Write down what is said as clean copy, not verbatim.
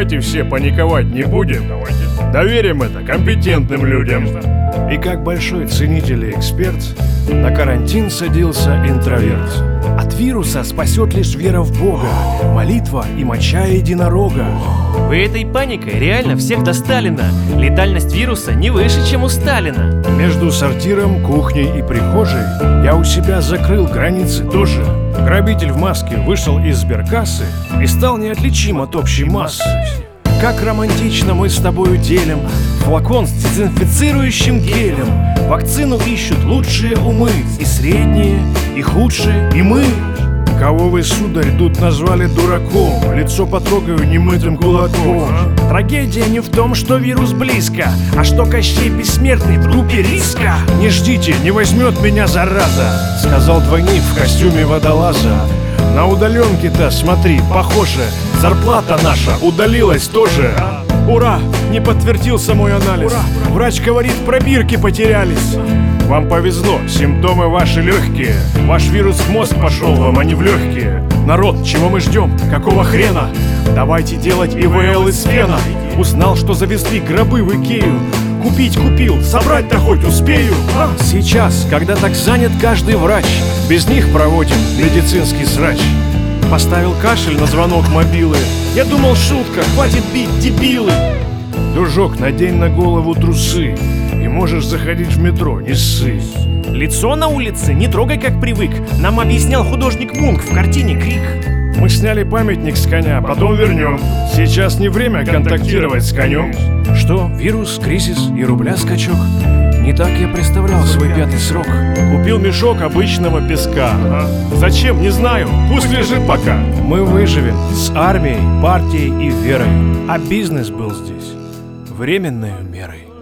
давайте все паниковать не будем. Доверим это компетентным людям. И как большой ценитель и эксперт, на карантин садился интроверт. От вируса спасет лишь вера в Бога, молитва и моча единорога. Вы этой паникой реально всех достали на. Летальность вируса не выше, чем у Сталина. Между сортиром, кухней и прихожей я у себя закрыл границы тоже. Грабитель в маске вышел из сберкассы и стал неотличим от общей массы. Как романтично мы с тобою делим флакон с дезинфицирующим гелем. Вакцину ищут лучшие умы, и средние, и худшие, и мы. Кого вы, сударь, тут назвали дураком? Лицо потрогаю немытым кулаком. Трагедия не в том, что вирус близко, а что Кощей бессмертный в группе риска. Не ждите, не возьмет меня зараза, сказал двойник в костюме водолаза. На удаленке-то, смотри, похоже, зарплата наша удалилась тоже. Ура! Не подтвердился мой анализ. Врач говорит, пробирки потерялись. Вам повезло, симптомы ваши легкие. Ваш вирус в мозг пошел вам, а не в легкие. Народ, чего мы ждем? Какого хрена? Давайте делать ИВЛ из фена. Узнал, что завезли гробы в Икею. Купить купил, собрать-то хоть успею. Сейчас, когда так занят каждый врач, без них проводим медицинский срач. Поставил кашель на звонок мобилы. Я думал, шутка, хватит бить, дебилы. Дружок, надень на голову трусы, и можешь заходить в метро, не ссы. Лицо на улице не трогай, как привык. Нам объяснял художник Мунк в картине «Крик». Мы сняли памятник с коня, потом вернем. Сейчас не время контактировать с конем. Что, вирус, кризис и рубля скачок? Не так я представлял свой пятый срок. Купил мешок обычного песка. Зачем? Не знаю. Пусть лежит пока. Мы выживем с армией, партией и верой. А бизнес был здесь временной мерой.